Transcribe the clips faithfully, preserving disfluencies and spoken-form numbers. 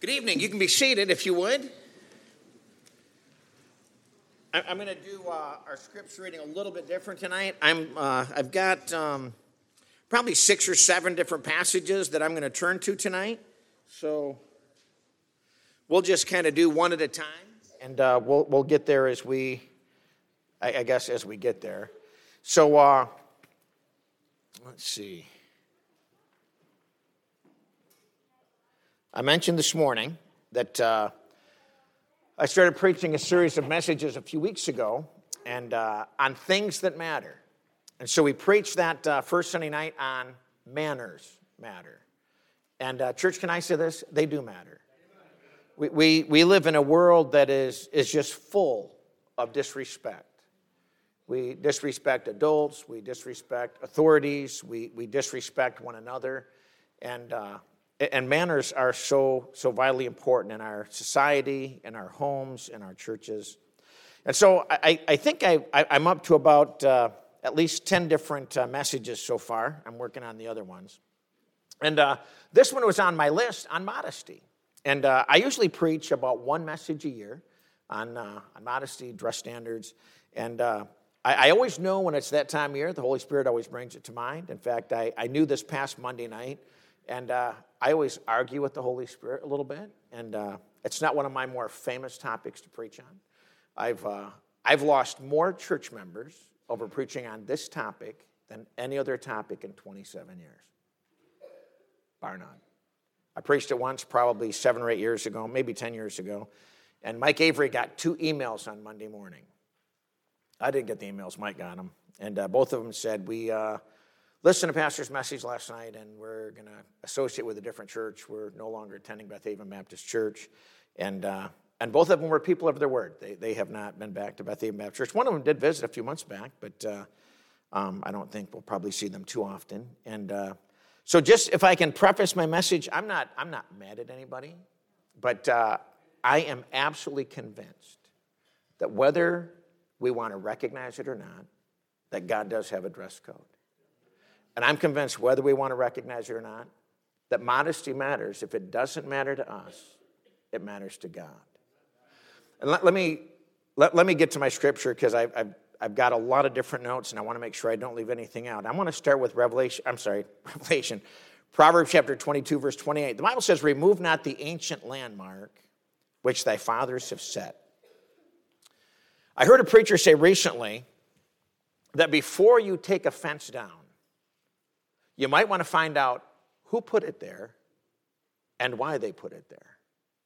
Good evening. You can be seated if you would. I'm going to do uh, our scripture reading a little bit different tonight. I'm, uh, I've got um, probably six or seven different passages that I'm going to turn to tonight. So we'll just kind of do one at a time, and uh, we'll we'll get there as we, I, I guess, as we get there. So uh, let's see. I mentioned this morning that uh, I started preaching a series of messages a few weeks ago and uh, on things that matter. And so we preached that uh, first Sunday night on manners matter. And uh, church, can I say this? They do matter. We, we, we live in a world that is, is just full of disrespect. We disrespect adults. We disrespect authorities. We, we disrespect one another. And uh, And manners are so so vitally important in our society, in our homes, in our churches. And so I, I think I, I, I'm up to about uh, at least ten different uh, messages so far. I'm working on the other ones. And uh, this one was on my list on modesty. And uh, I usually preach about one message a year on, uh, on modesty, dress standards. And uh, I, I always know when it's that time of year, the Holy Spirit always brings it to mind. In fact, I, I knew this past Monday night. And uh, I always argue with the Holy Spirit a little bit, and uh, it's not one of my more famous topics to preach on. I've uh, I've lost more church members over preaching on this topic than any other topic in twenty-seven years, bar none. I preached it once, probably seven or eight years ago, maybe ten years ago, and Mike Avery got two emails on Monday morning. I didn't get the emails, Mike got them, and uh, both of them said, we... Uh, Listen to Pastor's message last night, and we're going to associate with a different church. We're no longer attending Beth Haven Baptist Church. And uh, and both of them were people of their word. They they have not been back to Beth Haven Baptist Church. One of them did visit a few months back, but uh, um, I don't think we'll probably see them too often. And uh, so just if I can preface my message, I'm not, I'm not mad at anybody, but uh, I am absolutely convinced that whether we want to recognize it or not, that God does have a dress code. And I'm convinced whether we want to recognize it or not, that modesty matters. If it doesn't matter to us, it matters to God. And let, let me let, let me get to my scripture because I've, I've, I've got a lot of different notes and I want to make sure I don't leave anything out. I want to start with Revelation, I'm sorry, Revelation, Proverbs chapter twenty-two, verse twenty-eight. The Bible says, remove not the ancient landmark which thy fathers have set. I heard a preacher say recently that before you take a fence down, you might want to find out who put it there and why they put it there.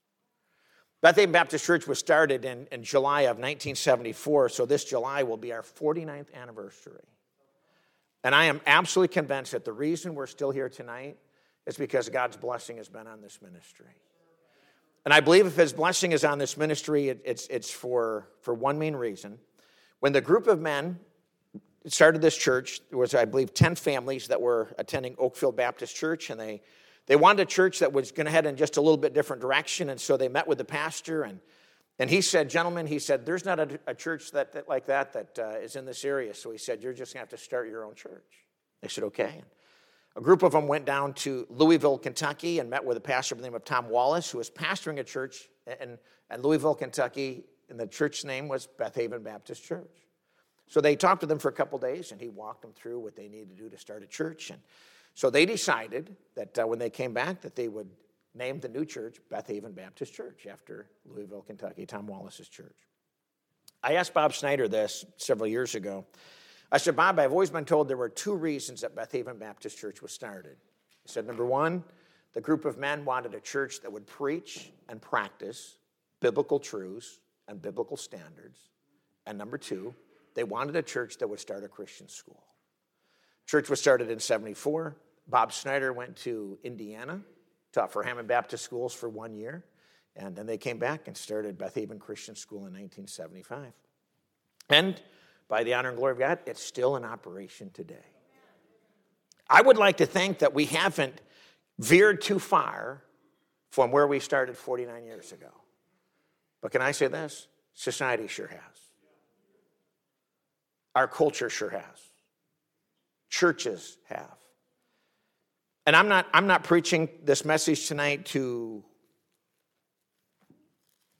Beth Haven Baptist Church was started in, in July of nineteen seventy-four, so this July will be our forty-ninth anniversary. And I am absolutely convinced that the reason we're still here tonight is because God's blessing has been on this ministry. And I believe if his blessing is on this ministry, it, it's, it's for, for one main reason. When the group of men started this church, there was, I believe, ten families that were attending Oakfield Baptist Church, and they, they wanted a church that was going to head in just a little bit different direction, and so they met with the pastor, and, and he said, gentlemen, he said, there's not a, a church that, that like that that uh, is in this area, so he said, you're just going to have to start your own church. They said, okay. And a group of them went down to Louisville, Kentucky, and met with a pastor by the name of Tom Wallace, who was pastoring a church in, in Louisville, Kentucky, and the church's name was Beth Haven Baptist Church. So they talked to them for a couple days, and he walked them through what they needed to do to start a church. And so they decided that uh, when they came back that they would name the new church Beth Haven Baptist Church after Louisville, Kentucky, Tom Wallace's church. I asked Bob Snyder this several years ago. I said, Bob, I've always been told there were two reasons that Beth Haven Baptist Church was started. He said, number one, the group of men wanted a church that would preach and practice biblical truths and biblical standards. And number two, they wanted a church that would start a Christian school. Church was started in seventy-four. Bob Snyder went to Indiana, taught for Hammond Baptist Schools for one year, and then they came back and started Beth Haven Christian School in nineteen seventy-five. And by the honor and glory of God, it's still in operation today. I would like to think that we haven't veered too far from where we started forty-nine years ago. But can I say this? Society sure has. Our culture sure has. Churches have. And I'm not, I'm not preaching this message tonight to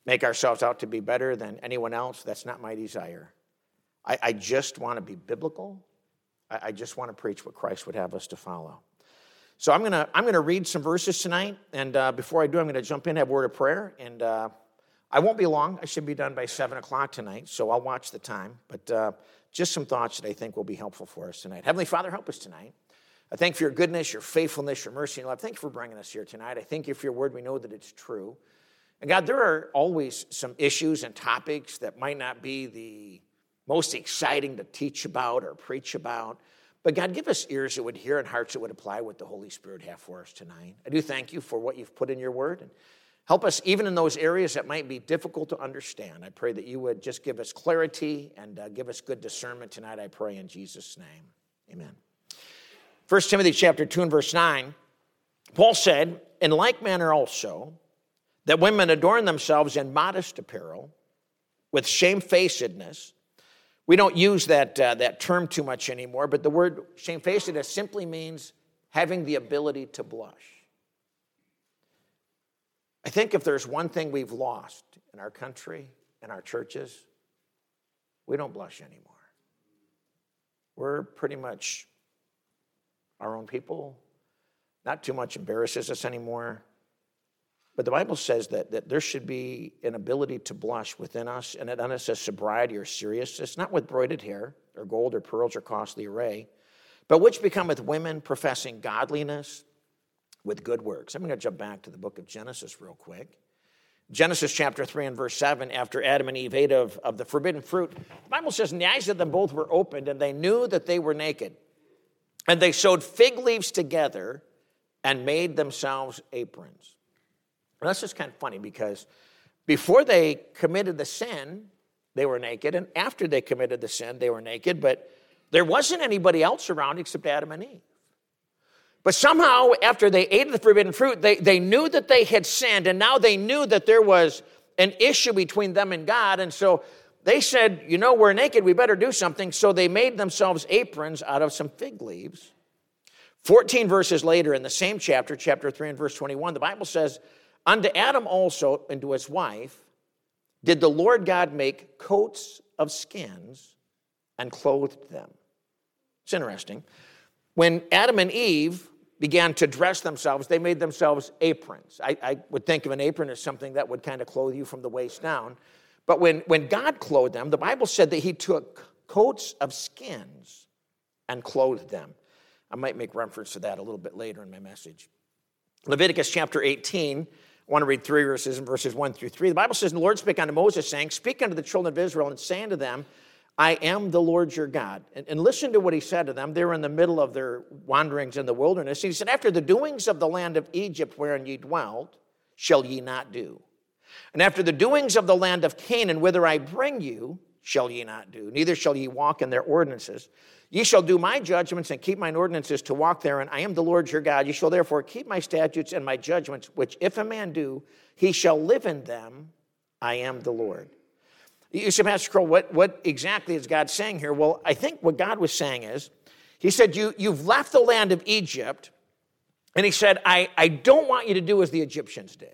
make ourselves out to be better than anyone else. That's not my desire. I, I just want to be biblical. I, I just want to preach what Christ would have us to follow. So I'm going to I'm going to read some verses tonight, and uh, before I do, I'm going to jump in, have a word of prayer, and uh, I won't be long. I should be done by seven o'clock tonight, so I'll watch the time. But uh, just some thoughts that I think will be helpful for us tonight. Heavenly Father, help us tonight. I thank you for your goodness, your faithfulness, your mercy, and love. Thank you for bringing us here tonight. I thank you for your word. We know that it's true. And God, there are always some issues and topics that might not be the most exciting to teach about or preach about. But God, give us ears that would hear and hearts that would apply what the Holy Spirit have for us tonight. I do thank you for what you've put in your word. And help us even in those areas that might be difficult to understand. I pray that you would just give us clarity and uh, give us good discernment tonight, I pray in Jesus' name. Amen. First Timothy chapter two and verse nine, Paul said, in like manner also, that women adorn themselves in modest apparel, with shamefacedness. We don't use that, uh, that term too much anymore, but the word shamefacedness simply means having the ability to blush. I think if there's one thing we've lost in our country, in our churches, we don't blush anymore. We're pretty much our own people. Not too much embarrasses us anymore. But the Bible says that, that there should be an ability to blush within us, and it not says sobriety or seriousness, not with broided hair or gold or pearls or costly array, but which becometh women professing godliness with good works. I'm going to jump back to the book of Genesis real quick. Genesis chapter three and verse seven, after Adam and Eve ate of, of the forbidden fruit, the Bible says, and the eyes of them both were opened, and they knew that they were naked. And they sewed fig leaves together and made themselves aprons. Well, that's just kind of funny because before they committed the sin, they were naked. And after they committed the sin, they were naked. But there wasn't anybody else around except Adam and Eve. But somehow, after they ate of the forbidden fruit, they, they knew that they had sinned. And now they knew that there was an issue between them and God. And so they said, you know, we're naked, we better do something. So they made themselves aprons out of some fig leaves. fourteen verses later in the same chapter, chapter three and verse twenty-one, the Bible says, unto Adam also and to his wife did the Lord God make coats of skins and clothed them. It's interesting. When Adam and Eve began to dress themselves, they made themselves aprons. I, I would think of an apron as something that would kind of clothe you from the waist down. But when, when God clothed them, the Bible said that he took coats of skins and clothed them. I might make reference to that a little bit later in my message. Leviticus chapter eighteen, I want to read three verses, verses one through three. The Bible says, and the Lord spake unto Moses, saying, speak unto the children of Israel, and say unto them, I am the Lord your God. And, and listen to what he said to them. They were in the middle of their wanderings in the wilderness. He said, after the doings of the land of Egypt wherein ye dwelt, shall ye not do. And after the doings of the land of Canaan, whither I bring you, shall ye not do. Neither shall ye walk in their ordinances. Ye shall do my judgments and keep mine ordinances to walk therein. I am the Lord your God. Ye shall therefore keep my statutes and my judgments, which if a man do, he shall live in them. I am the Lord. You say, Pastor Kroll, what, what exactly is God saying here? Well, I think what God was saying is, he said, you, you've left the land of Egypt, and he said, I, I don't want you to do as the Egyptians did.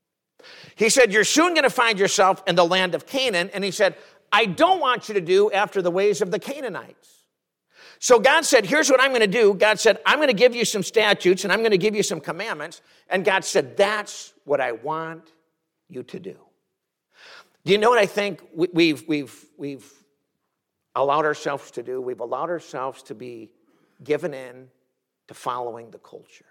He said, you're soon going to find yourself in the land of Canaan, and he said, I don't want you to do after the ways of the Canaanites. So God said, here's what I'm going to do. God said, I'm going to give you some statutes, and I'm going to give you some commandments. And God said, that's what I want you to do. Do you know what I think we've, we've, we've allowed ourselves to do? We've allowed ourselves to be given in to following the culture.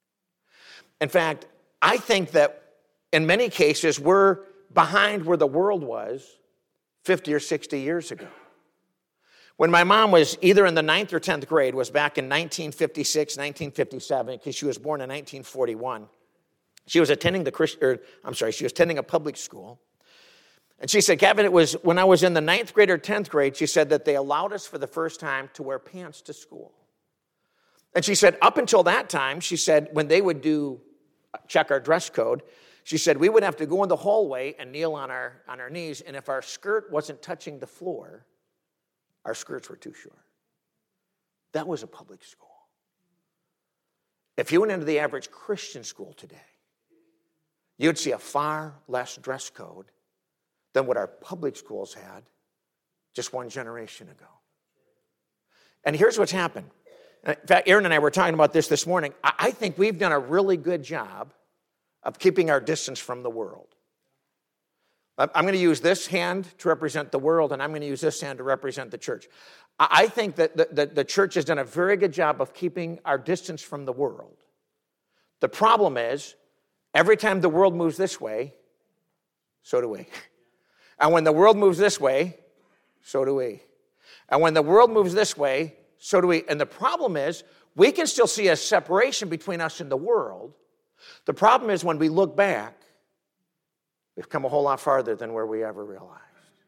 In fact, I think that in many cases, we're behind where the world was fifty or sixty years ago. When my mom was either in the ninth or tenth grade, was back in nineteen fifty-six, nineteen fifty-seven, because she was born in nineteen forty-one. She was attending the Christ, or, I'm sorry, she was attending a public school. And she said, Kevin, it was when I was in the ninth grade or tenth grade, she said that they allowed us for the first time to wear pants to school. And she said, up until that time, she said, when they would do check our dress code, she said, we would have to go in the hallway and kneel on our, on our knees, and if our skirt wasn't touching the floor, our skirts were too short. That was a public school. If you went into the average Christian school today, you'd see a far less dress code than what our public schools had just one generation ago. And here's what's happened. In fact, Aaron and I were talking about this this morning. I think we've done a really good job of keeping our distance from the world. I'm going to use this hand to represent the world, and I'm going to use this hand to represent the church. I think that the, the, the church has done a very good job of keeping our distance from the world. The problem is, every time the world moves this way, so do we. And when the world moves this way, so do we. And when the world moves this way, so do we. And the problem is, we can still see a separation between us and the world. The problem is, when we look back, we've come a whole lot farther than where we ever realized.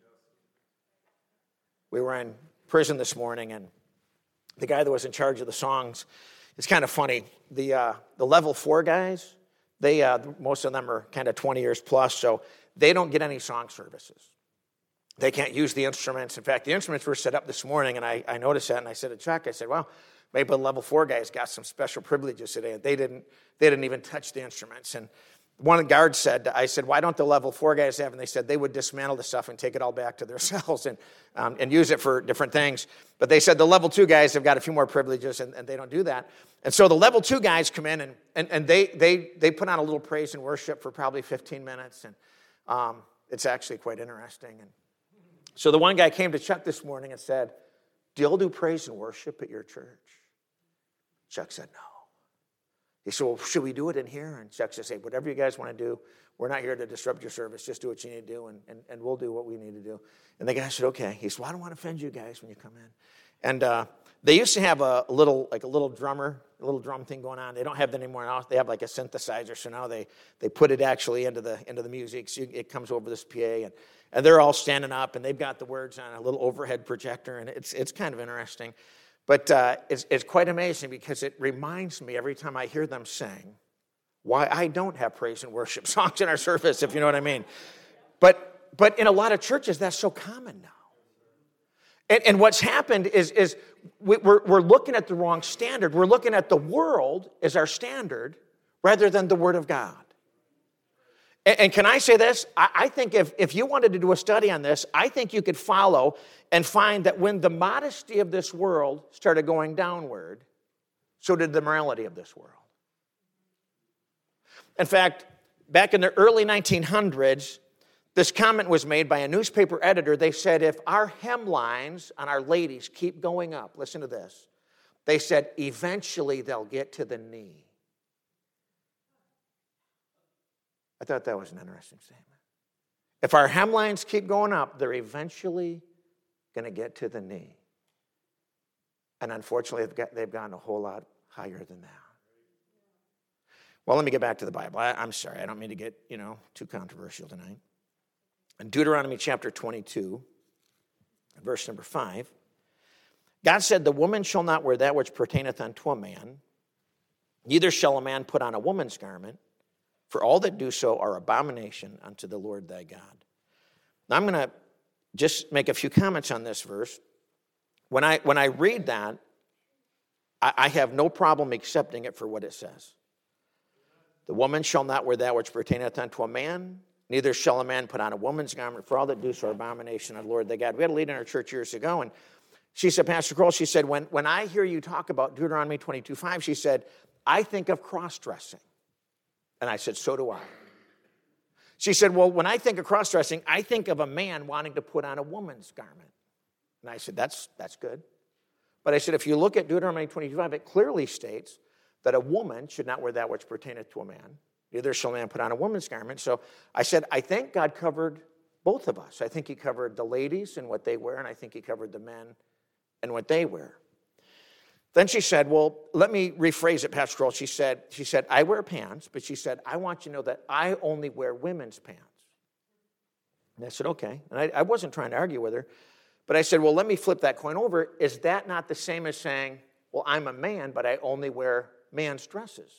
We were in prison this morning, and the guy that was in charge of the songs, it's kind of funny. The uh, the level four guys, they uh, most of them are kind of twenty years plus, so they don't get any song services. They can't use the instruments. In fact, the instruments were set up this morning, and I, I noticed that, and I said to Chuck, I said, well, maybe the level four guys got some special privileges today. They didn't, they didn't even touch the instruments. And one of the guards said, I said, why don't the level four guys have? And they said they would dismantle the stuff and take it all back to their cells and um, and use it for different things. But they said the level two guys have got a few more privileges, and, and they don't do that. And so the level two guys come in, and and, and they, they, they put on a little praise and worship for probably fifteen minutes. And um, it's actually quite interesting. And so the one guy came to Chuck this morning and said, do you all do praise and worship at your church? Chuck said, no. He said, well, should we do it in here? And Chuck said, hey, whatever you guys want to do, we're not here to disrupt your service. Just do what you need to do, and, and, and we'll do what we need to do. And the guy said, okay. He said, well, I don't want to offend you guys when you come in. And uh, they used to have a little, like a little drummer, a little drum thing going on. They don't have that anymore now. They have like a synthesizer, so now they they put it actually into the into the music. So it comes over this P A, and, and they're all standing up, and they've got the words on a little overhead projector, and it's it's kind of interesting. But uh, it's, it's quite amazing because it reminds me every time I hear them sing why I don't have praise and worship songs in our service, if you know what I mean. But but in a lot of churches, that's so common now. And, and what's happened is, is we, we're, we're looking at the wrong standard. We're looking at the world as our standard rather than the Word of God. And, and can I say this? I, I think if, if you wanted to do a study on this, I think you could follow and find that when the modesty of this world started going downward, so did the morality of this world. In fact, back in the early nineteen hundreds, this comment was made by a newspaper editor. They said, if our hemlines on our ladies keep going up, listen to this, they said, eventually they'll get to the knee. I thought that was an interesting statement. If our hemlines keep going up, they're eventually going to get to the knee. And unfortunately, they've, got, they've gone a whole lot higher than that. Well, let me get back to the Bible. I, I'm sorry, I don't mean to get, you know, too controversial tonight. In Deuteronomy chapter twenty-two, verse number five, God said, the woman shall not wear that which pertaineth unto a man, neither shall a man put on a woman's garment, for all that do so are abomination unto the Lord thy God. Now I'm going to just make a few comments on this verse. When I when I read that, I, I have no problem accepting it for what it says. The woman shall not wear that which pertaineth unto a man, neither shall a man put on a woman's garment, for all that do so are abomination unto the Lord thy God. We had a lady in our church years ago, and she said, Pastor Kroll, she said, when, when I hear you talk about Deuteronomy twenty-two five, she said, I think of cross-dressing. And I said, so do I. She said, well, when I think of cross-dressing, I think of a man wanting to put on a woman's garment. And I said, that's, that's good. But I said, if you look at Deuteronomy twenty-two five, it clearly states that a woman should not wear that which pertaineth to a man. Neither shall a man put on a woman's garment. So I said, I think God covered both of us. I think he covered the ladies and what they wear, and I think he covered the men and what they wear. Then she said, well, let me rephrase it, Pastor Kroll. She said, she said, I wear pants, but she said, I want you to know that I only wear women's pants. And I said, okay. And I, I wasn't trying to argue with her, but I said, well, let me flip that coin over. Is that not the same as saying, well, I'm a man, but I only wear man's dresses?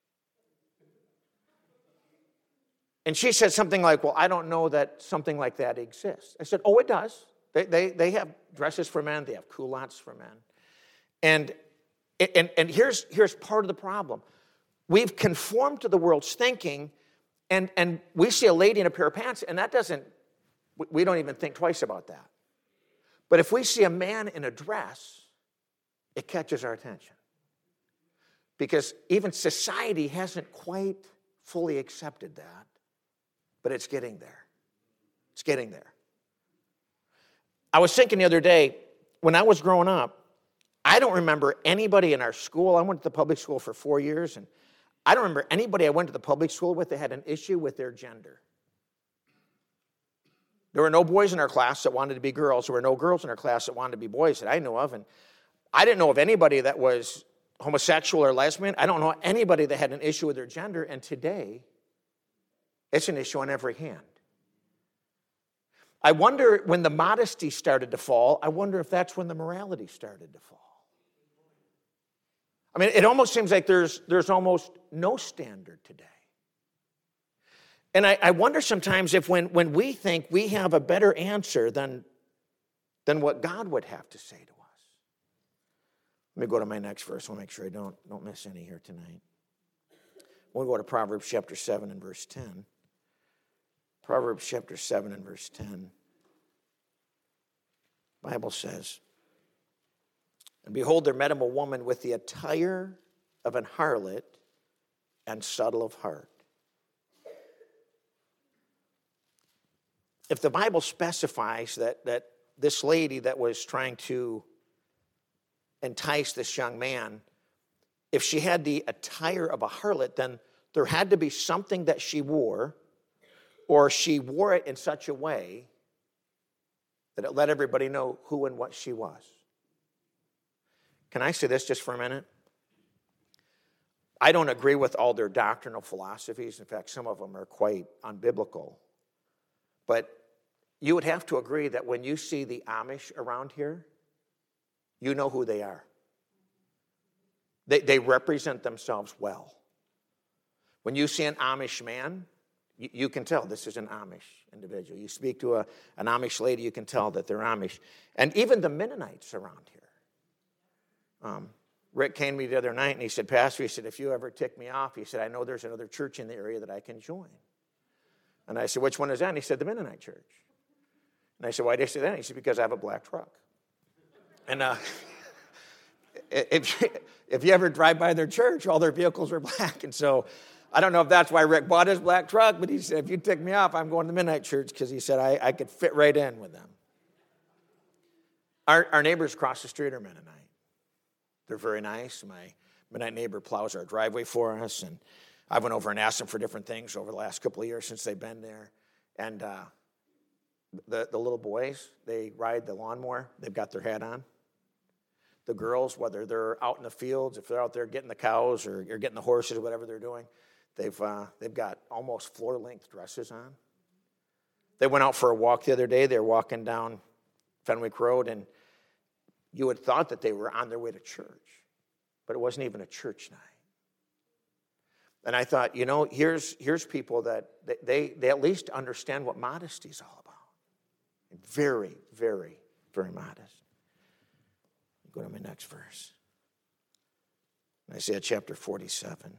And she said something like, well, I don't know that something like that exists. I said, oh, it does. They, they, they have dresses for men. They have culottes for men. And, and, and here's, here's part of the problem. We've conformed to the world's thinking, and, and we see a lady in a pair of pants, and that doesn't, We don't even think twice about that. But if we see a man in a dress, it catches our attention. Because even society hasn't quite fully accepted that, but it's getting there. It's getting there. I was thinking the other day, when I was growing up, I don't remember anybody in our school. I went to the public school for four years, and I don't remember anybody I went to the public school with that had an issue with their gender. There were no boys in our class that wanted to be girls. There were no girls in our class that wanted to be boys that I knew of. And I didn't know of anybody that was homosexual or lesbian. I don't know anybody that had an issue with their gender. And today, it's an issue on every hand. I wonder when the modesty started to fall, I wonder if that's when the morality started to fall. I mean, it almost seems like there's, there's almost no standard today. And I, I wonder sometimes if when, when we think we have a better answer than, than what God would have to say to us. Let me go to my next verse. I want to make sure I don't, don't miss any here tonight. We'll go to Proverbs chapter seven and verse ten. Proverbs chapter seven and verse ten. The Bible says, and behold, there met him a woman with the attire of an harlot and subtle of heart. If the Bible specifies that, that this lady that was trying to entice this young man, if she had the attire of a harlot, then there had to be something that she wore, or she wore it in such a way that it let everybody know who and what she was. Can I say this just for a minute? I don't agree with all their doctrinal philosophies. In fact, some of them are quite unbiblical. But you would have to agree that when you see the Amish around here, you know who they are. They, they represent themselves well. When you see an Amish man, you, you can tell this is an Amish individual. You speak to a, an Amish lady, you can tell that they're Amish. And even the Mennonites around here. Um, Rick came to me the other night and he said, Pastor, he said, if you ever tick me off, he said, I know there's another church in the area that I can join. And I said, which one is that? And he said, the Mennonite church. And I said, why did you say that? And he said, because I have a black truck. And uh, if, if you ever drive by their church, all their vehicles are black. And so I don't know if that's why Rick bought his black truck, but he said, if you tick me off, I'm going to the Mennonite church because he said I, I could fit right in with them. Our, our neighbors across the street are Mennonite. They're very nice. My Mennonite neighbor plows our driveway for us, and I went over and asked them for different things over the last couple of years since they've been there. And uh, the, the little boys, they ride the lawnmower. They've got their hat on. The girls, whether they're out in the fields, if they're out there getting the cows or, or getting the horses or whatever they're doing, they've, uh, they've got almost floor-length dresses on. They went out for a walk the other day. They were walking down Fenwick Road, and you would have thought that they were on their way to church, but it wasn't even a church night. And I thought, you know, here's, here's people that they, they at least understand what modesty is all about. Very, very, very modest. Go to my next verse. Isaiah chapter forty-seven.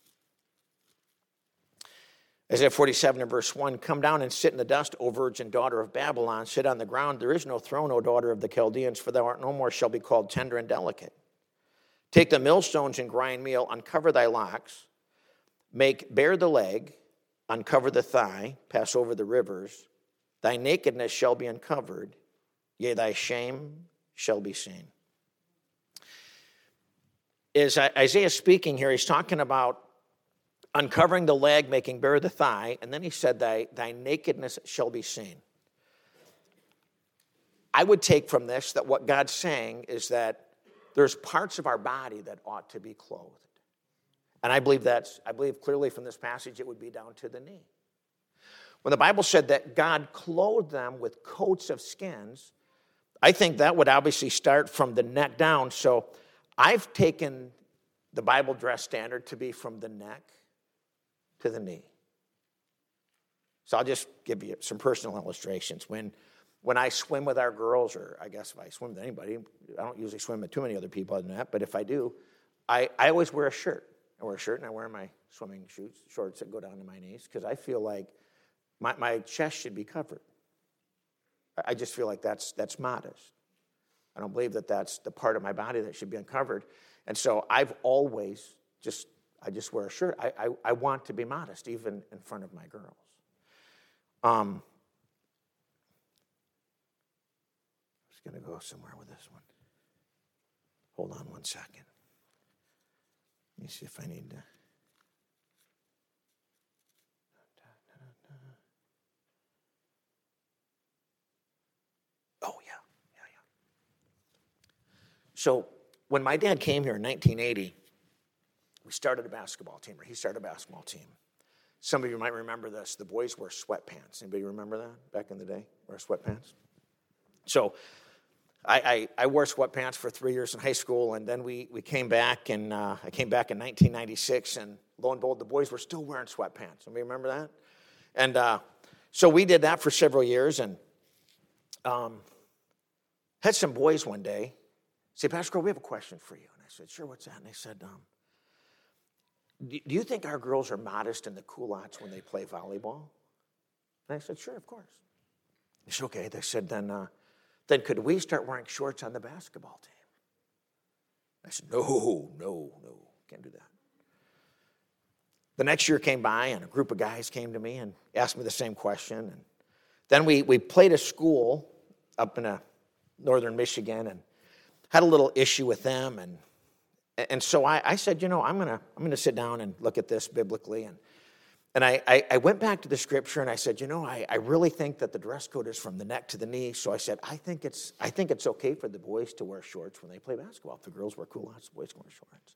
Isaiah forty-seven and verse one, come down and sit in the dust, O virgin daughter of Babylon. Sit on the ground. There is no throne, O daughter of the Chaldeans, for thou art no more shall be called tender and delicate. Take the millstones and grind meal, uncover thy locks. Make bare the leg, uncover the thigh, pass over the rivers. Thy nakedness shall be uncovered, yea, thy shame shall be seen. Is Isaiah speaking here? He's talking about uncovering the leg, making bare the thigh, and then he said, thy, thy nakedness shall be seen. I would take from this that what God's saying is that there's parts of our body that ought to be clothed. And I believe that's, I believe clearly from this passage it would be down to the knee. When the Bible said that God clothed them with coats of skins, I think that would obviously start from the neck down. So I've taken the Bible dress standard to be from the neck to the knee. So I'll just give you some personal illustrations. When, when I swim with our girls, or I guess if I swim with anybody, I don't usually swim with too many other people other than that, but if I do, I, I always wear a shirt. I wear a shirt and I wear my swimming shoes, shorts that go down to my knees, because I feel like my, my chest should be covered. I just feel like that's that's modest. I don't believe that that's the part of my body that should be uncovered. And so I've always just, I just wear a shirt. I, I, I want to be modest, even in front of my girls. Um, I was going to go somewhere with this one. Hold on one second. Let me see if I need to. Oh, yeah, yeah, yeah. So when my dad came here in nineteen eighty, we started a basketball team, or he started a basketball team. Some of you might remember this. The boys wore sweatpants. Anybody remember that back in the day? Wear sweatpants? So I, I, I wore sweatpants for three years in high school, and then we, we came back, and uh, I came back in nineteen ninety-six, and lo and behold, the boys were still wearing sweatpants. Anybody remember that? And uh, so we did that for several years, and um, had some boys one day say, Pastor Crow, we have a question for you. And I said, sure, what's that? And they said, um, do you think our girls are modest in the culottes when they play volleyball? And I said, sure, of course. They said, okay. They said, then, uh, then could we start wearing shorts on the basketball team? I said, no, no, no, can't do that. The next year came by, and a group of guys came to me and asked me the same question. And then we, we played a school up in a northern Michigan and had a little issue with them. And And so I, I said, you know, I'm gonna I'm gonna sit down and look at this biblically, and and I, I, I went back to the scripture and I said, you know, I, I really think that the dress code is from the neck to the knee. So I said, I think it's I think it's okay for the boys to wear shorts when they play basketball. If the girls wear culottes, the boys can wear shorts.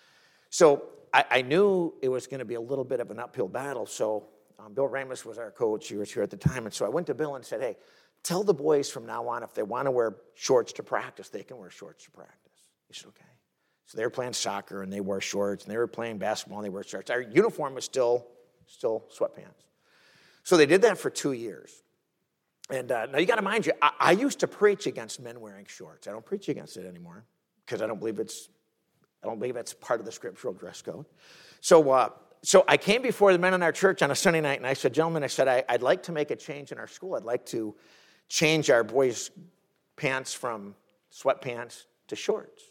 So I, I knew it was going to be a little bit of an uphill battle. So um, Bill Ramos was our coach. He was here at the time, and so I went to Bill and said, hey, tell the boys from now on if they want to wear shorts to practice, they can wear shorts to practice. He said, okay. So they were playing soccer, and they wore shorts, and they were playing basketball, and they wore shorts. Our uniform was still, still sweatpants. So they did that for two years. And uh, now you got to mind you, I, I used to preach against men wearing shorts. I don't preach against it anymore because I don't believe it's, I don't believe it's part of the scriptural dress code. So, uh, so I came before the men in our church on a Sunday night, and I said, gentlemen, I said, I, I'd like to make a change in our school. I'd like to change our boys' pants from sweatpants to shorts.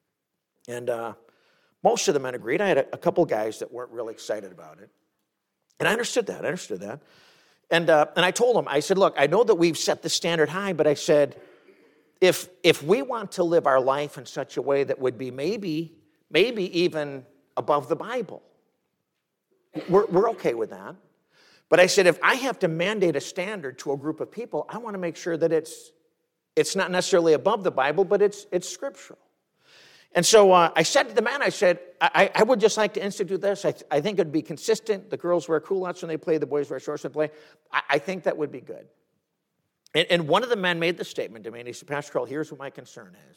And uh, most of the men agreed. I had a, a couple guys that weren't really excited about it. And I understood that. I understood that. And uh, and I told them, I said, look, I know that we've set the standard high, but I said, if if we want to live our life in such a way that would be maybe, maybe even above the Bible, we're, we're okay with that. But I said, if I have to mandate a standard to a group of people, I want to make sure that it's it's not necessarily above the Bible, but it's it's scriptural. And so uh, I said to the man, I said, I, I would just like to institute this. I, th- I think it would be consistent. The girls wear culottes when they play. The boys wear shorts when they play. I, I think that would be good. And, and one of the men made the statement to me, and he said, Pastor Carl, here's what my concern is.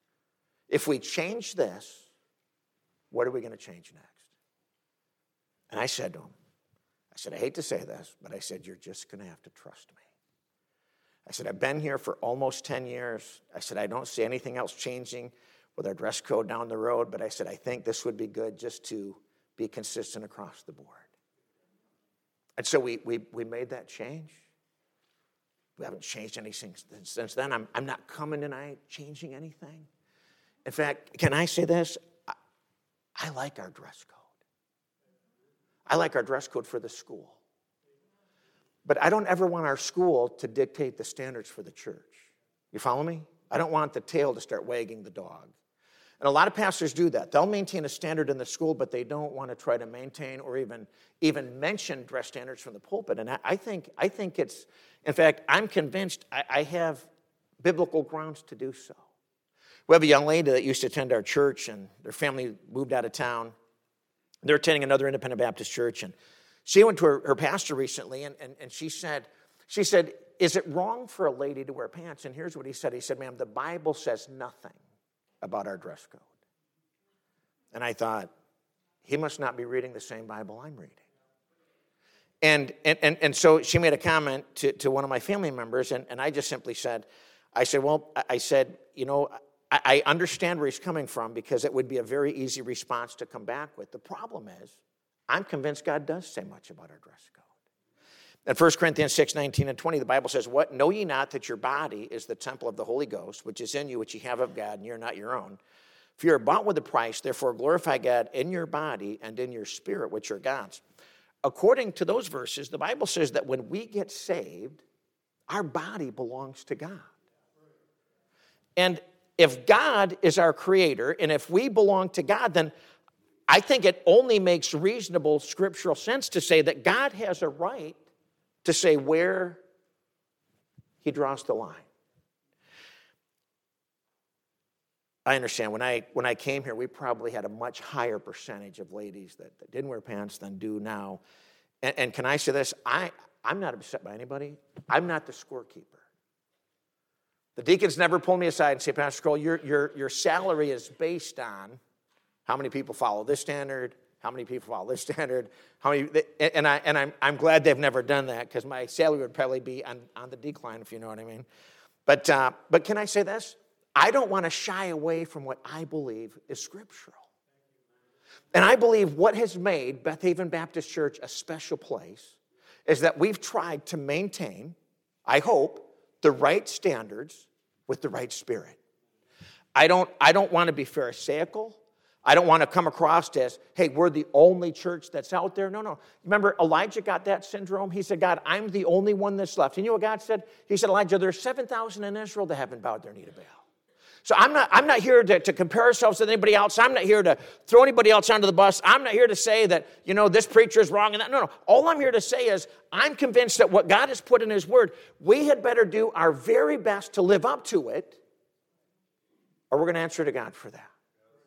If we change this, what are we going to change next? And I said to him, I said, I hate to say this, but I said, you're just going to have to trust me. I said, I've been here for almost ten years. I said, I don't see anything else changing with our dress code down the road, but I said, I think this would be good just to be consistent across the board. And so we we we made that change. We haven't changed anything since then. I'm, I'm not coming tonight changing anything. In fact, can I say this? I, I like our dress code. I like our dress code for the school. But I don't ever want our school to dictate the standards for the church. You follow me? I don't want the tail to start wagging the dog. And a lot of pastors do that. They'll maintain a standard in the school, but they don't want to try to maintain or even, even mention dress standards from the pulpit. And I, I think I think it's, in fact, I'm convinced I, I have biblical grounds to do so. We have a young lady that used to attend our church, and their family moved out of town. They're attending another independent Baptist church, and she went to her, her pastor recently, and, and, and she said, she said, is it wrong for a lady to wear pants? And here's what he said. He said, ma'am, the Bible says nothing about our dress code. And I thought, he must not be reading the same Bible I'm reading. And and and, and so she made a comment to, to one of my family members, and, and I just simply said, I said, well, I said, you know, I, I understand where he's coming from because it would be a very easy response to come back with. The problem is, I'm convinced God does say much about our dress code. In First Corinthians six, nineteen and twenty, the Bible says, what? Know ye not that your body is the temple of the Holy Ghost, which is in you, which ye have of God, and ye are not your own. For you are bought with a price, therefore glorify God in your body and in your spirit, which are God's. According to those verses, the Bible says that when we get saved, our body belongs to God. And if God is our creator, and if we belong to God, then I think it only makes reasonable scriptural sense to say that God has a right to say where he draws the line. I understand when I when I came here, we probably had a much higher percentage of ladies that, that didn't wear pants than do now. And, and can I say this? I, I'm not upset by anybody. I'm not the scorekeeper. The deacons never pull me aside and say, Pastor Kroll, your, your, your salary is based on how many people follow this standard, how many people follow this standard, how many, and, I, and I'm, I'm glad they've never done that because my salary would probably be on, on the decline, if you know what I mean. But, uh, but can I say this? I don't want to shy away from what I believe is scriptural. And I believe what has made Beth Haven Baptist Church a special place is that we've tried to maintain, I hope, the right standards with the right spirit. I don't, I don't want to be pharisaical. I don't want to come across as, hey, we're the only church that's out there. No, no. Remember, Elijah got that syndrome. He said, God, I'm the only one that's left. And you know what God said? He said, Elijah, there's seven thousand in Israel that haven't bowed their knee to Baal. So I'm not, I'm not here to, to compare ourselves to anybody else. I'm not here to throw anybody else under the bus. I'm not here to say that, you know, this preacher is wrong and that. No, no. All I'm here to say is I'm convinced that what God has put in his word, we had better do our very best to live up to it, or we're going to answer to God for that.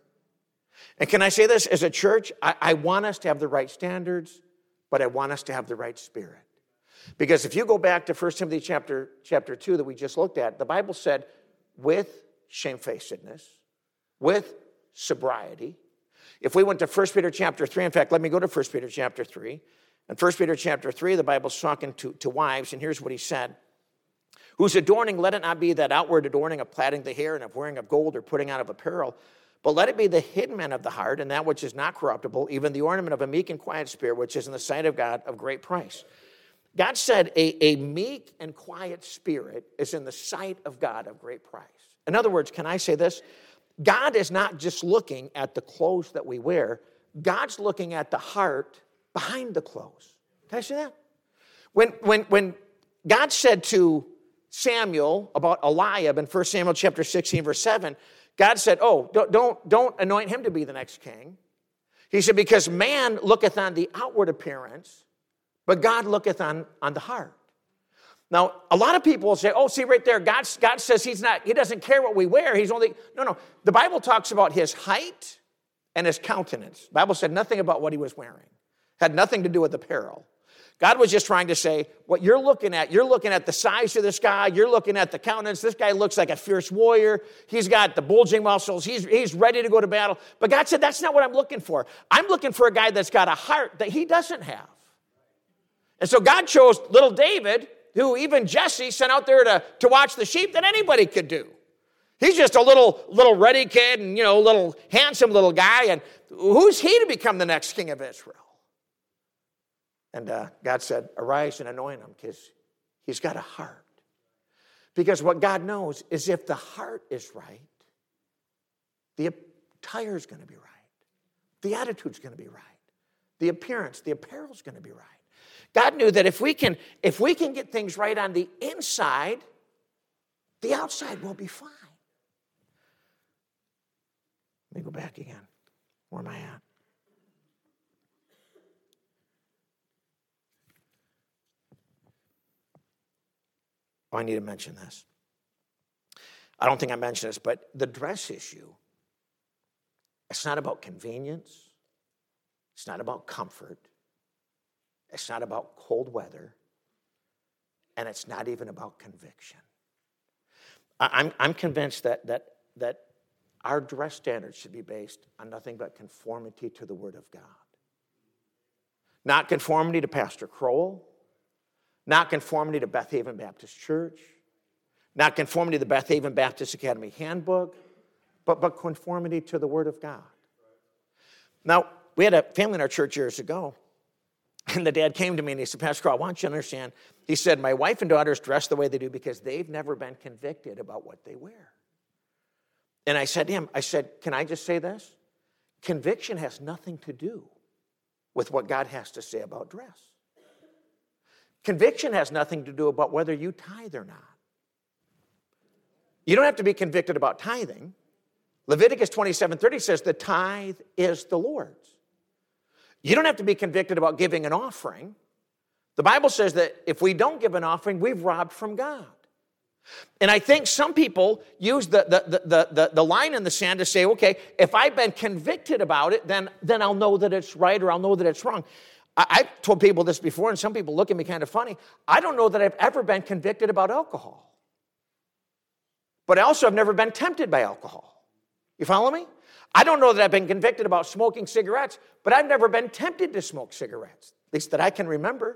And can I say this? As a church, I, I want us to have the right standards, but I want us to have the right spirit. Because if you go back to First Timothy chapter, chapter two that we just looked at, the Bible said, with shamefacedness, with sobriety. If we went to First Peter chapter three, in fact, let me go to First Peter chapter three. In First Peter chapter three, the Bible's talking to, to wives, and here's what he said. Whose adorning, let it not be that outward adorning of plaiting the hair and of wearing of gold or putting on of apparel, but let it be the hidden man of the heart, and that which is not corruptible, even the ornament of a meek and quiet spirit, which is in the sight of God of great price. God said a, a meek and quiet spirit is in the sight of God of great price. In other words, can I say this? God is not just looking at the clothes that we wear. God's looking at the heart behind the clothes. Can I say that? When, when, when God said to Samuel about Eliab in First Samuel chapter sixteen, verse seven, God said, oh, don't, don't, don't anoint him to be the next king. He said, because man looketh on the outward appearance, but God looketh on, on the heart. Now, a lot of people will say, oh, see right there, God, God says he's not, he doesn't care what we wear. He's only, no, no. The Bible talks about his height and his countenance. The Bible said nothing about what he was wearing. Had nothing to do with apparel. God was just trying to say, what you're looking at, you're looking at the size of this guy, you're looking at the countenance. This guy looks like a fierce warrior. He's got the bulging muscles. He's, he's ready to go to battle. But God said, that's not what I'm looking for. I'm looking for a guy that's got a heart that he doesn't have. And so God chose little David, who even Jesse sent out there to, to watch the sheep, that anybody could do. He's just a little, little ruddy kid and, you know, little handsome little guy. And who's he to become the next king of Israel? And uh, God said, arise and anoint him because he's got a heart. Because what God knows is if the heart is right, the attire is going to be right. The attitude's going to be right. The appearance, the apparel's going to be right. God knew that if we can, if we can get things right on the inside, the outside will be fine. Let me go back again. Where am I at? Oh, I need to mention this. I don't think I mentioned this, but the dress issue, it's not about convenience. It's not about comfort. It's not about cold weather. And it's not even about conviction. I'm, I'm convinced that, that, that our dress standards should be based on nothing but conformity to the Word of God. Not conformity to Pastor Kroll. Not conformity to Beth Haven Baptist Church. Not conformity to the Beth Haven Baptist Academy handbook. But, but conformity to the Word of God. Now, we had a family in our church years ago And the dad came to me and he said, Pastor Carl, I want you to understand. He said, my wife and daughters dress the way they do because they've never been convicted about what they wear. And I said to him, I said, can I just say this? Conviction has nothing to do with what God has to say about dress. Conviction has nothing to do about whether you tithe or not. You don't have to be convicted about tithing. Leviticus twenty-seven thirty says the tithe is the Lord's. You don't have to be convicted about giving an offering. The Bible says that if we don't give an offering, we've robbed from God. And I think some people use the, the, the, the, the line in the sand to say, okay, if I've been convicted about it, then, then I'll know that it's right or I'll know that it's wrong. I, I've told people this before, and some people look at me kind of funny. I don't know that I've ever been convicted about alcohol. But I also have never been tempted by alcohol. You follow me? I don't know that I've been convicted about smoking cigarettes, but I've never been tempted to smoke cigarettes, at least that I can remember.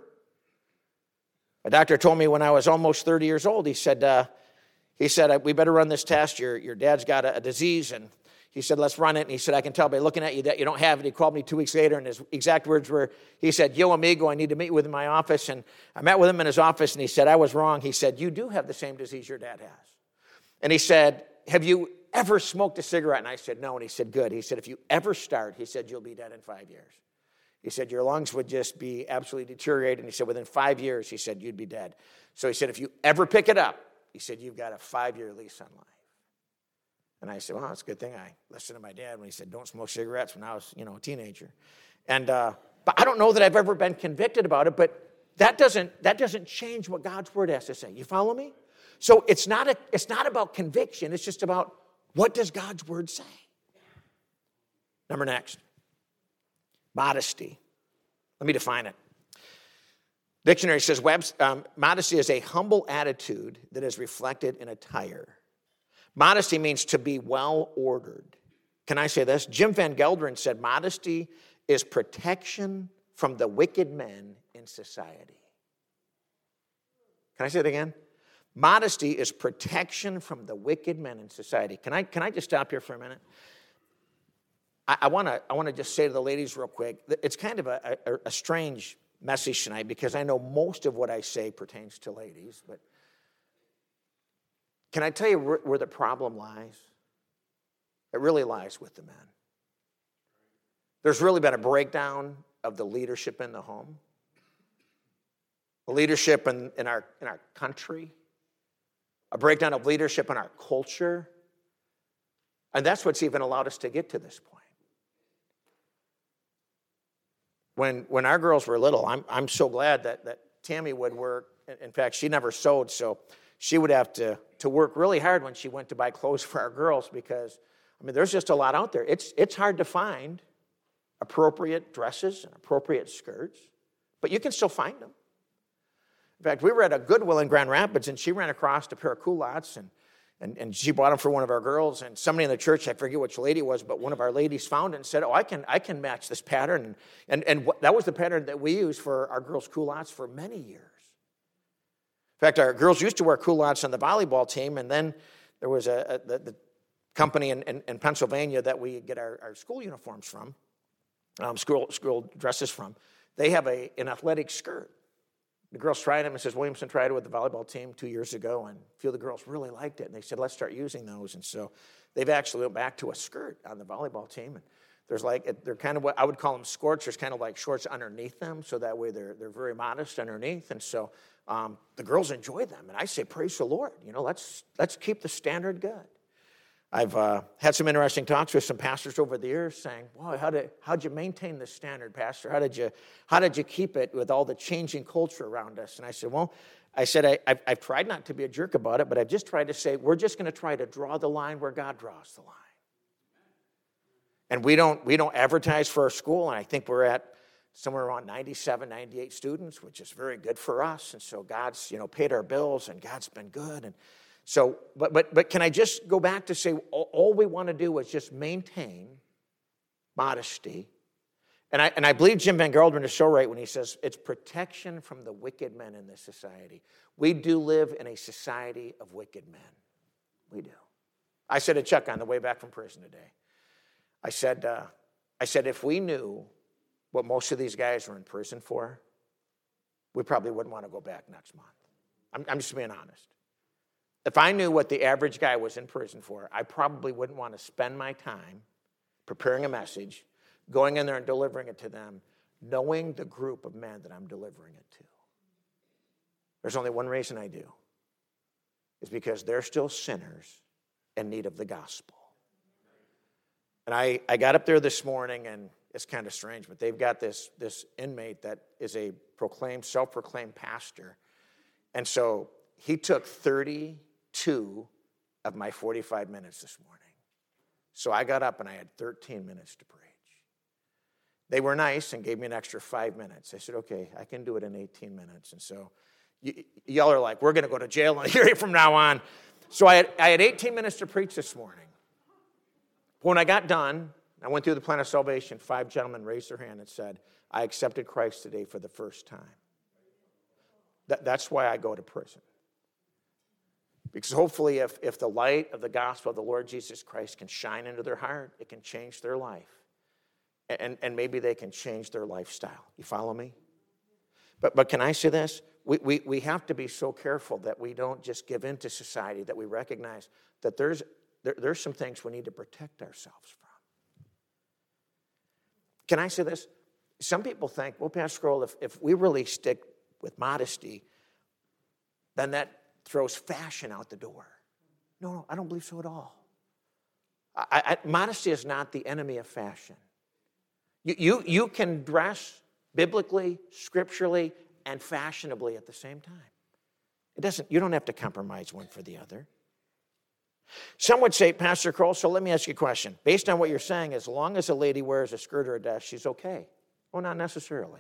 A doctor told me when I was almost thirty years old, he said, uh, he said, we better run this test. Your, your dad's got a, a disease. And he said, let's run it. And he said, I can tell by looking at you that you don't have it. He called me two weeks later, and his exact words were, he said, yo, amigo, I need to meet you with in my office. And I met with him in his office, and he said, I was wrong. He said, you do have the same disease your dad has. And he said, have you ever smoked a cigarette? And I said, no. And he said, good. He said, if you ever start, he said, you'll be dead in five years. He said, your lungs would just be absolutely deteriorated. And he said, within five years, he said, you'd be dead. So he said, if you ever pick it up, he said, you've got a five-year lease on life. And I said, well, that's a good thing I listened to my dad when he said, don't smoke cigarettes when I was, you know, a teenager. And, uh, but I don't know that I've ever been convicted about it, but that doesn't, that doesn't change what God's word has to say. You follow me? So it's not, a, it's not about conviction. It's just about what does God's word say? Number next. Modesty. Let me define it. Dictionary says um, modesty is a humble attitude that is reflected in attire. Modesty means to be well ordered. Can I say this? Jim Van Gelderen said modesty is protection from the wicked men in society. Can I say it again? Modesty is protection from the wicked men in society. Can I, can I just stop here for a minute? I want to I want to just say to the ladies real quick, it's kind of a, a, a strange message tonight because I know most of what I say pertains to ladies, but can I tell you where, where the problem lies? It really lies with the men. There's really been a breakdown of the leadership in the home, the leadership in, in, our, in our country, a breakdown of leadership in our culture, and that's what's even allowed us to get to this point. When when our girls were little, I'm I'm so glad that, that Tammy would work. In fact, she never sewed, so she would have to, to work really hard when she went to buy clothes for our girls because, I mean, there's just a lot out there. It's it's hard to find appropriate dresses and appropriate skirts, but you can still find them. In fact, we were at a Goodwill in Grand Rapids, and she ran across a pair of culottes, and And, and she bought them for one of our girls, and somebody in the church, I forget which lady it was, but one of our ladies found it and said, oh, I can I can match this pattern. And, and, and what, that was the pattern that we used for our girls' culottes for many years. In fact, our girls used to wear culottes on the volleyball team, and then there was a, a the, the company in, in, in Pennsylvania that we get our, our school uniforms from, um, school, school dresses from. They have a, an athletic skirt. The girls tried them. Missus Williamson tried it with the volleyball team two years ago, and a few of the girls really liked it. And they said, let's start using those. And so they've actually went back to a skirt on the volleyball team. And there's like, they're kind of what I would call them skirts. There's kind of like shorts underneath them, so that way they're they're very modest underneath. And so um, the girls enjoy them. And I say, praise the Lord. You know, let's let's keep the standard good. I've uh, had some interesting talks with some pastors over the years saying, wow, how did, how'd you maintain this standard, Pastor? How did you how did you keep it with all the changing culture around us? And I said, well, I said, I, I've, I've tried not to be a jerk about it, but I've just tried to say, we're just going to try to draw the line where God draws the line. And we don't we don't advertise for our school, and I think we're at somewhere around ninety-seven, ninety-eight students, which is very good for us. And so God's, you know, paid our bills, and God's been good. And so, but but but can I just go back to say all, all we want to do is just maintain modesty. And I and I believe Jim Van Gelderen is so right when he says it's protection from the wicked men in this society. We do live in a society of wicked men. We do. I said to Chuck on the way back from prison today, I said, uh, I said, if we knew what most of these guys are in prison for, we probably wouldn't want to go back next month. I'm, I'm just being honest. If I knew what the average guy was in prison for, I probably wouldn't want to spend my time preparing a message, going in there and delivering it to them, knowing the group of men that I'm delivering it to. There's only one reason I do. It's because they're still sinners in need of the gospel. And I, I got up there this morning, and it's kind of strange, but they've got this, this inmate that is a proclaimed, self-proclaimed pastor. And so he took thirty-two of my forty-five minutes this morning. So I got up and I had thirteen minutes to preach. They were nice and gave me an extra five minutes. I said, okay, I can do it in eighteen minutes. And so y- y'all are like, we're going to go to jail in a year from now on. So I had, I had eighteen minutes to preach this morning. When I got done, I went through the plan of salvation. Five gentlemen raised their hand and said, I accepted Christ today for the first time. That, that's why I go to prison. Because hopefully if, if the light of the gospel of the Lord Jesus Christ can shine into their heart, it can change their life. And, and maybe they can change their lifestyle. You follow me? But, but can I say this? We, we, we have to be so careful that we don't just give in to society, that we recognize that there's, there, there's some things we need to protect ourselves from. Can I say this? Some people think, well, Pastor Grohl, if, if we really stick with modesty, then that throws fashion out the door. No, no, I don't believe so at all. I, I, modesty is not the enemy of fashion. You, you, you can dress biblically, scripturally, and fashionably at the same time. It doesn't, you don't have to compromise one for the other. Some would say, Pastor Kroll, so let me ask you a question. Based on what you're saying, as long as a lady wears a skirt or a dress, she's okay. Well, not necessarily.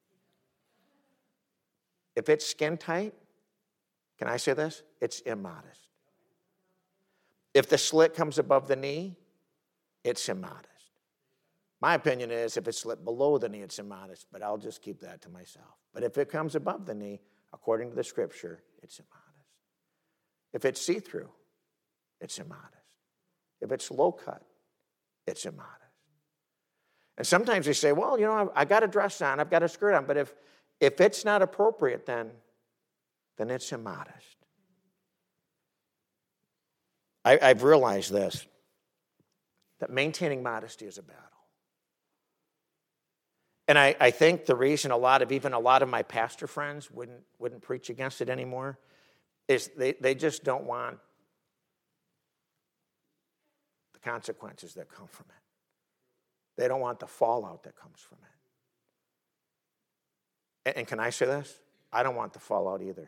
If it's skin tight, can I say this? It's immodest. If the slit comes above the knee, it's immodest. My opinion is if it's slit below the knee, it's immodest, but I'll just keep that to myself. But if it comes above the knee, according to the scripture, it's immodest. If it's see-through, it's immodest. If it's low cut, it's immodest. And sometimes they say, well, you know, I got a dress on, I've got a skirt on, but if, if it's not appropriate, then, then it's immodest. I, I've realized this, that maintaining modesty is a battle. And I, I think the reason a lot of, even a lot of my pastor friends wouldn't, wouldn't preach against it anymore is they, they just don't want the consequences that come from it. They don't want the fallout that comes from it. And, and can I say this? I don't want the fallout either.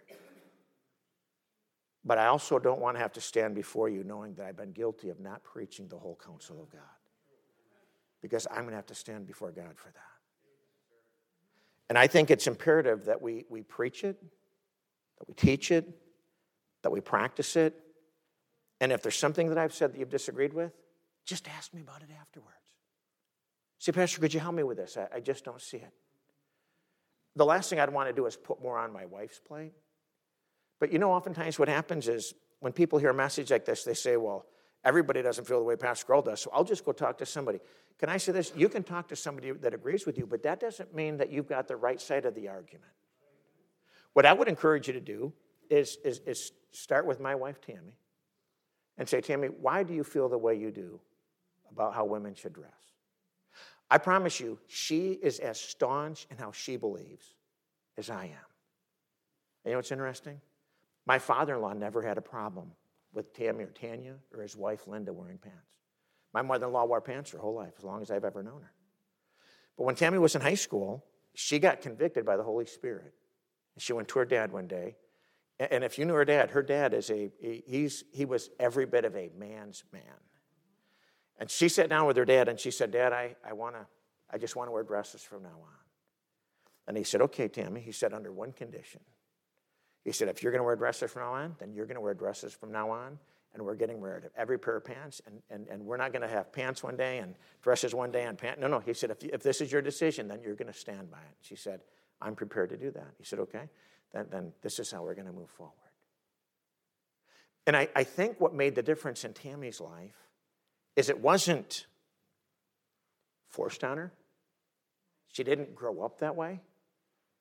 But I also don't want to have to stand before you knowing that I've been guilty of not preaching the whole counsel of God. Because I'm going to have to stand before God for that. And I think it's imperative that we, we preach it, that we teach it, that we practice it. And if there's something that I've said that you've disagreed with, just ask me about it afterwards. Say, Pastor, could you help me with this? I, I just don't see it. The last thing I'd want to do is put more on my wife's plate. But you know, oftentimes what happens is when people hear a message like this, they say, well, everybody doesn't feel the way Pastor Grohl does, so I'll just go talk to somebody. Can I say this? You can talk to somebody that agrees with you, but that doesn't mean that you've got the right side of the argument. What I would encourage you to do is, is, is start with my wife, Tammy, and say, Tammy, why do you feel the way you do about how women should dress? I promise you, she is as staunch in how she believes as I am. And you know what's interesting? My father-in-law never had a problem with Tammy or Tanya or his wife, Linda, wearing pants. My mother-in-law wore pants her whole life, as long as I've ever known her. But when Tammy was in high school, she got convicted by the Holy Spirit. She went to her dad one day. And if you knew her dad, her dad is a, he's, he was every bit of a man's man. And she sat down with her dad and she said, Dad, I, I want to, I just want to wear dresses from now on. And he said, okay, Tammy. He said, under one condition. He said, if you're going to wear dresses from now on, then you're going to wear dresses from now on, and we're getting rid of every pair of pants, and, and, and we're not going to have pants one day and dresses one day and pants. No, no. He said, if, if this is your decision, then you're going to stand by it. She said, I'm prepared to do that. He said, okay, then, then this is how we're going to move forward. And I, I think what made the difference in Tammy's life is it wasn't forced on her. She didn't grow up that way.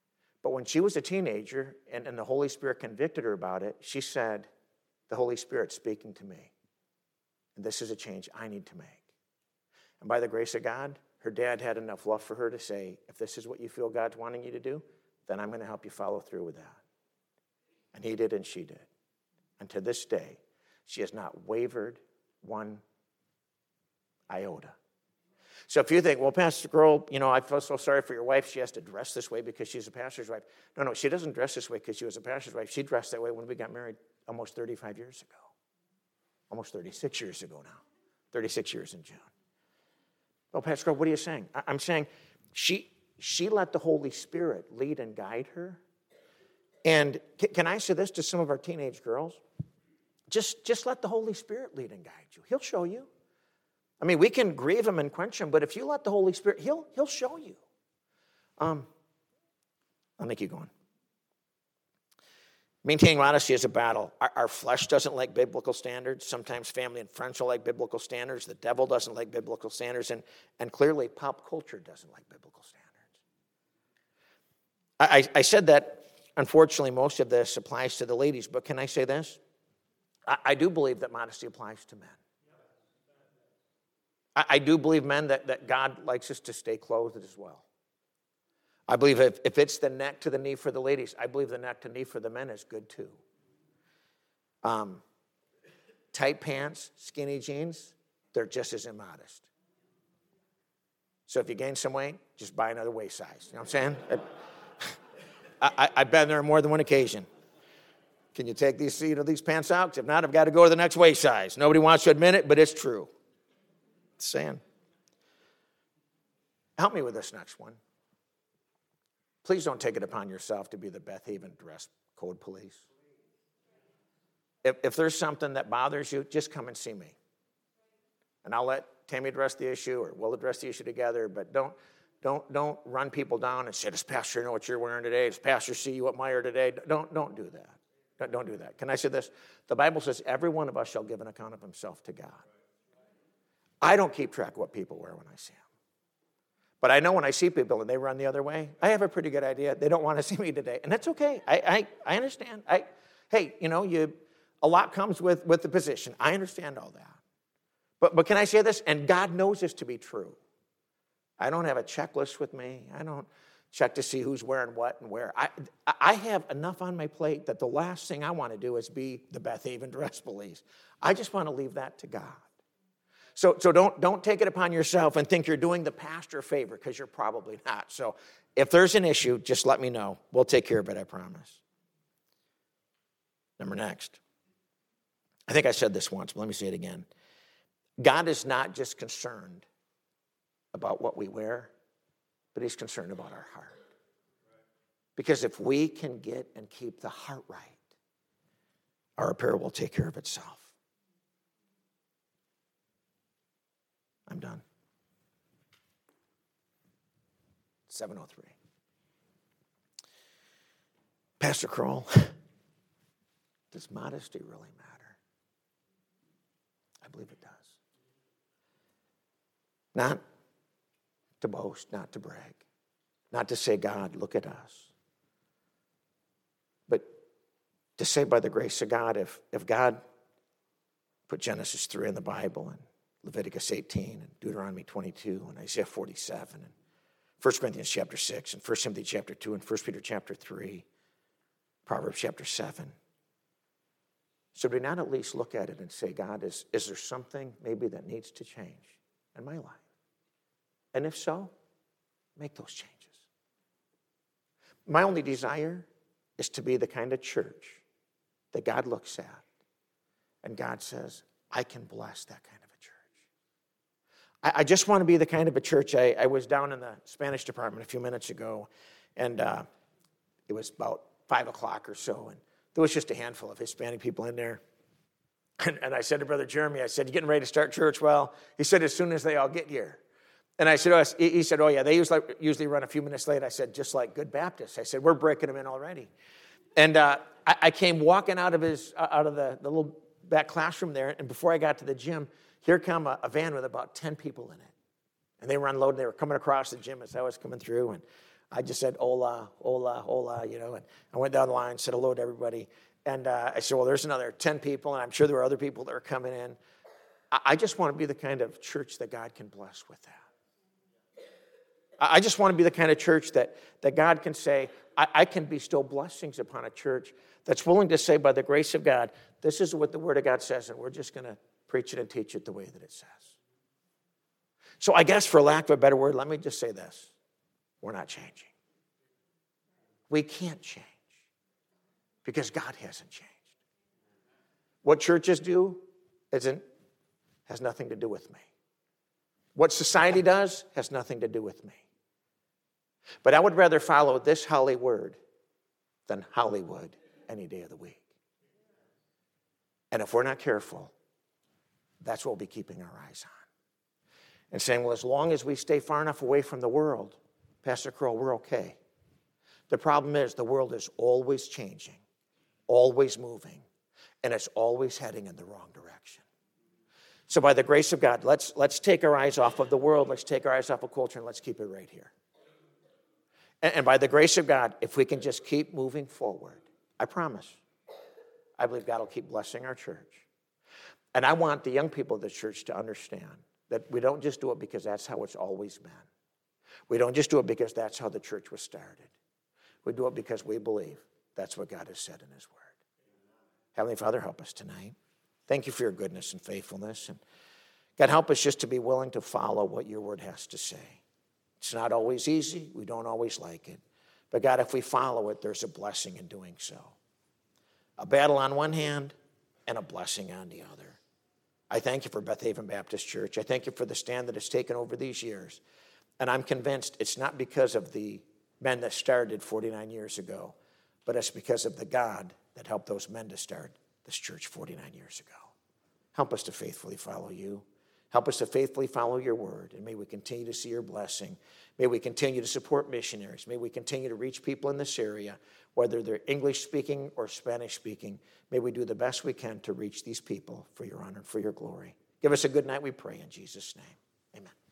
But when she was a teenager and, and the Holy Spirit convicted her about it, she said, the Holy Spirit's speaking to me. And this is a change I need to make. And by the grace of God, her dad had enough love for her to say, if this is what you feel God's wanting you to do, then I'm going to help you follow through with that. And he did and she did. And to this day, she has not wavered one iota. So if you think, well, Pastor Girl, you know, I feel so sorry for your wife. She has to dress this way because she's a pastor's wife. No, no, she doesn't dress this way because she was a pastor's wife. She dressed that way when we got married almost thirty-five years ago. Almost thirty-six years ago now. thirty-six years in June. Well, Pastor Girl, what are you saying? I'm saying she she let the Holy Spirit lead and guide her. And can I say this to some of our teenage girls? Just, just let the Holy Spirit lead and guide you. He'll show you. I mean, we can grieve him and quench him, but if you let the Holy Spirit, he'll, he'll show you. Um, I'll make you going. Maintaining modesty is a battle. Our, our flesh doesn't like biblical standards. Sometimes family and friends don't like biblical standards. The devil doesn't like biblical standards. And, and clearly, pop culture doesn't like biblical standards. I, I said that, unfortunately, most of this applies to the ladies. But can I say this? I, I do believe that modesty applies to men. I, I do believe, men, that, that God likes us to stay clothed as well. I believe if, if it's the neck to the knee for the ladies, I believe the neck to knee for the men is good too. Um, tight pants, skinny jeans, they're just as immodest. So if you gain some weight, just buy another waist size. You know what I'm saying? I, I, I've been there on more than one occasion. Can you take these, you know, these pants out? 'Cause if not, I've got to go to the next waist size. Nobody wants to admit it, but it's true. It's saying. Help me with this next one. Please don't take it upon yourself to be the Beth Haven dress code police. If, if there's something that bothers you, just come and see me. And I'll let Tammy address the issue, or we'll address the issue together, but don't, don't, don't run people down and say, does Pastor know what you're wearing today? Does Pastor see you admire today? Don't, don't do that. Don't, don't do that. Can I say this? The Bible says every one of us shall give an account of himself to God. I don't keep track of what people wear when I see them. But I know when I see people and they run the other way, I have a pretty good idea. They don't want to see me today. And that's okay. I I, I understand. I, hey, you know, you a lot comes with, with the position. I understand all that. But, but can I say this? And God knows this to be true. I don't have a checklist with me. I don't check to see who's wearing what and where. I, I have enough on my plate that the last thing I want to do is be the Beth Haven dress police. I just want to leave that to God. So, so don't, don't take it upon yourself and think you're doing the pastor a favor, because you're probably not. So if there's an issue, just let me know. We'll take care of it, I promise. Number next. I think I said this once, but let me say it again. God is not just concerned about what we wear, but he's concerned about our heart. Because if we can get and keep the heart right, our apparel will take care of itself. I'm done. seven oh three. Pastor Kroll, does modesty really matter? I believe it does. Not to boast, not to brag, not to say, God, look at us. But to say, by the grace of God, if, if God put Genesis three in the Bible, and Leviticus eighteen, and Deuteronomy twenty-two, and Isaiah forty-seven, and First Corinthians chapter six, and First Timothy chapter two, and First Peter chapter three, Proverbs chapter seven. Should we not at least look at it and say, God, is, is there something maybe that needs to change in my life? And if so, make those changes. My only desire is to be the kind of church that God looks at and God says, I can bless that kind of a church. I, I just want to be the kind of a church. I, I was down in the Spanish department a few minutes ago, and uh, it was about five o'clock or so, and there was just a handful of Hispanic people in there. And, and I said to Brother Jeremy, I said, you getting ready to start church? Well, he said, as soon as they all get here. And I said, oh, he said, oh, yeah, they usually, usually run a few minutes late. I said, just like good Baptists. I said, we're breaking them in already. And uh, I, I came walking out of his uh, out of the, the little back classroom there, and before I got to the gym, here come a, a van with about ten people in it. And they were unloading. They were coming across the gym as I was coming through. And I just said, hola, hola, hola, you know, and I went down the line, said hello to everybody. And uh, I said, well, there's another ten people, and I'm sure there were other people that are coming in. I, I just want to be the kind of church that God can bless with that. I, I just want to be the kind of church that, that God can say, I, I can bestow blessings upon a church that's willing to say, by the grace of God, this is what the Word of God says, and we're just going to preach it and teach it the way that it says. So I guess, for lack of a better word, let me just say this. We're not changing. We can't change because God hasn't changed. What churches do isn't, has nothing to do with me. What society does has nothing to do with me. But I would rather follow this holy word than Hollywood any day of the week. And if we're not careful, that's what we'll be keeping our eyes on. And saying, well, as long as we stay far enough away from the world, Pastor Kroll, we're okay. The problem is the world is always changing, always moving, and it's always heading in the wrong direction. So by the grace of God, let's, let's take our eyes off of the world, let's take our eyes off of culture, and let's keep it right here. And, and by the grace of God, if we can just keep moving forward, I promise, I believe God will keep blessing our church. And I want the young people of the church to understand that we don't just do it because that's how it's always been. We don't just do it because that's how the church was started. We do it because we believe that's what God has said in his word. Heavenly Father, help us tonight. Thank you for your goodness and faithfulness. And God, help us just to be willing to follow what your word has to say. It's not always easy. We don't always like it. But God, if we follow it, there's a blessing in doing so. A battle on one hand and a blessing on the other. I thank you for Beth Haven Baptist Church. I thank you for the stand that has taken over these years. And I'm convinced it's not because of the men that started forty-nine years ago, but it's because of the God that helped those men to start this church forty-nine years ago. Help us to faithfully follow you. Help us to faithfully follow your word. And may we continue to see your blessing. May we continue to support missionaries. May we continue to reach people in this area, whether they're English-speaking or Spanish-speaking. May we do the best we can to reach these people for your honor and for your glory. Give us a good night, we pray, in Jesus' name. Amen.